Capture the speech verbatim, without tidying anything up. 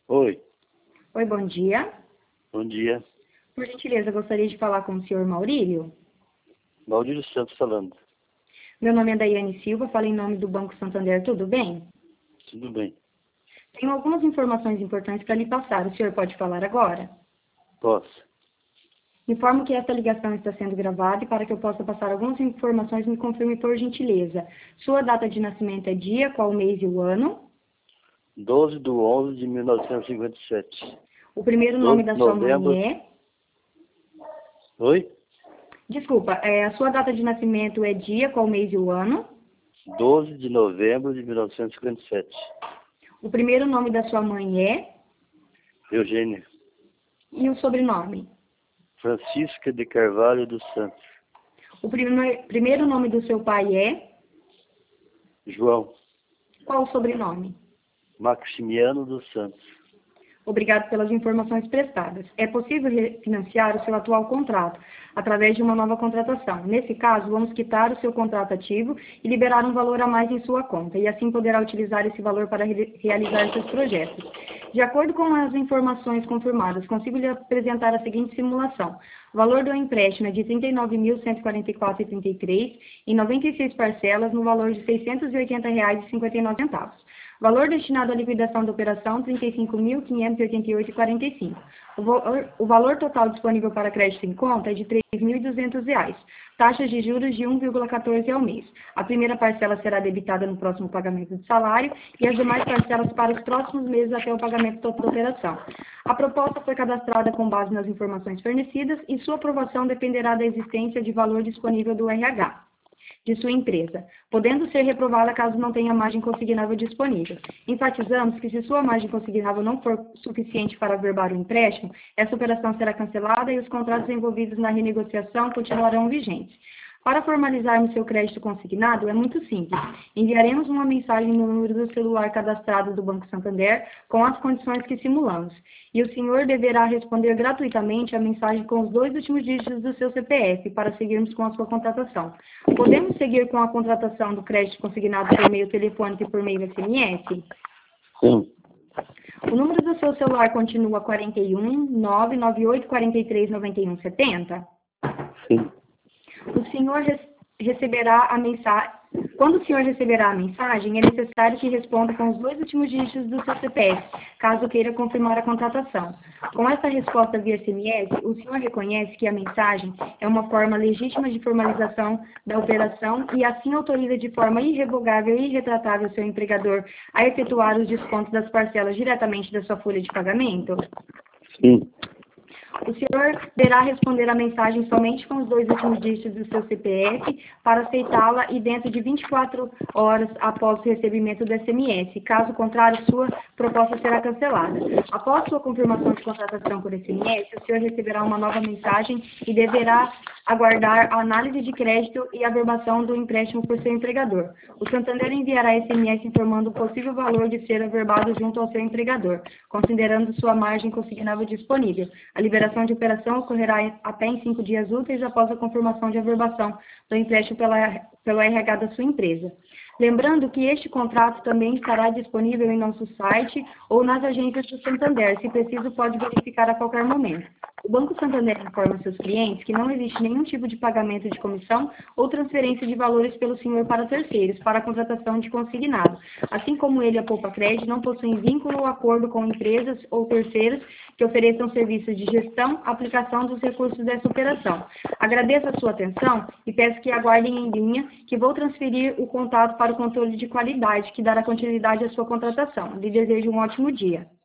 Oi, Oi, bom dia. bom dia. Por gentileza, gostaria de falar com o senhor Maurílio. Maurílio Santos falando. Meu nome é Daiane Silva, falo em nome do Banco Santander, tudo bem? Tudo bem? Tenho algumas informações importantes para lhe passar. O senhor pode falar agora? Posso? Informo que esta ligação está sendo gravada e para que eu possa passar algumas informações, me confirme por gentileza. Sua data de nascimento é dia, qual o mês e o ano? doze de onze de mil novecentos e cinquenta e sete. O primeiro nome doze da de sua novembro. mãe é... Oi? Desculpa, é, a sua data de nascimento é dia, qual o mês e o ano? doze de novembro de mil novecentos e cinquenta e sete. O primeiro nome da sua mãe é... Eugênia. E o sobrenome? Francisca de Carvalho dos Santos. O prime- primeiro nome do seu pai é? João. Qual o sobrenome? Maximiano dos Santos. Obrigado pelas informações prestadas. É possível refinanciar o seu atual contrato através de uma nova contratação. Nesse caso, vamos quitar o seu contrato ativo e liberar um valor a mais em sua conta, e assim poderá utilizar esse valor para re realizar seus projetos. De acordo com as informações confirmadas, consigo lhe apresentar a seguinte simulação. O valor do empréstimo é de trinta e nove mil cento e quarenta e quatro reais e trinta e três centavos em noventa e seis parcelas no valor de seiscentos e oitenta reais e cinquenta e nove centavos. Valor destinado à liquidação da operação, trinta e cinco mil quinhentos e oitenta e oito reais e quarenta e cinco centavos. O valor, o valor total disponível para crédito em conta é de três mil e duzentos reais. Taxas de juros de um vírgula quatorze ao mês. A primeira parcela será debitada no próximo pagamento de salário e as demais parcelas para os próximos meses até o pagamento total da operação. A proposta foi cadastrada com base nas informações fornecidas e sua aprovação dependerá da existência de valor disponível do R H de sua empresa, podendo ser reprovada caso não tenha margem consignável disponível. Enfatizamos que se sua margem consignável não for suficiente para averbar o empréstimo, essa operação será cancelada e os contratos envolvidos na renegociação continuarão vigentes. Para formalizarmos seu crédito consignado, é muito simples. Enviaremos uma mensagem no número do celular cadastrado do Banco Santander com as condições que simulamos. E o senhor deverá responder gratuitamente a mensagem com os dois últimos dígitos do seu C P F para seguirmos com a sua contratação. Podemos seguir com a contratação do crédito consignado por meio telefônico e por meio S M S? Sim. O número do seu celular continua quarenta e um, nove nove oito, quarenta e três, noventa e um, setenta? Sim. O senhor receberá a mensagem. Quando o senhor receberá a mensagem, é necessário que responda com os dois últimos dígitos do seu C P F, caso queira confirmar a contratação. Com essa resposta via S M S, o senhor reconhece que a mensagem é uma forma legítima de formalização da operação e assim autoriza de forma irrevogável e irretratável seu empregador a efetuar os descontos das parcelas diretamente da sua folha de pagamento? Sim. O senhor deverá responder a mensagem somente com os dois últimos dígitos do seu C P F para aceitá-la e dentro de vinte e quatro horas após o recebimento do S M S. Caso contrário, sua proposta será cancelada. Após sua confirmação de contratação por S M S, o senhor receberá uma nova mensagem e deverá aguardar a análise de crédito e a averbação do empréstimo por seu empregador. O Santander enviará S M S informando o possível valor de ser averbado junto ao seu empregador, considerando sua margem consignável disponível. A liberação de operação ocorrerá até em cinco dias úteis após a confirmação de averbação do empréstimo pela, pelo R H da sua empresa. Lembrando que este contrato também estará disponível em nosso site ou nas agências do Santander. Se preciso, pode verificar a qualquer momento. O Banco Santander informa seus clientes que não existe nenhum tipo de pagamento de comissão ou transferência de valores pelo senhor para terceiros, para a contratação de consignado. Assim como ele, a Poupa Crédito, não possuem vínculo ou acordo com empresas ou terceiros que ofereçam serviços de gestão, aplicação dos recursos dessa operação. Agradeço a sua atenção e peço que aguardem em linha, que vou transferir o contato para o controle de qualidade, que dará continuidade à sua contratação. Lhe desejo um ótimo dia.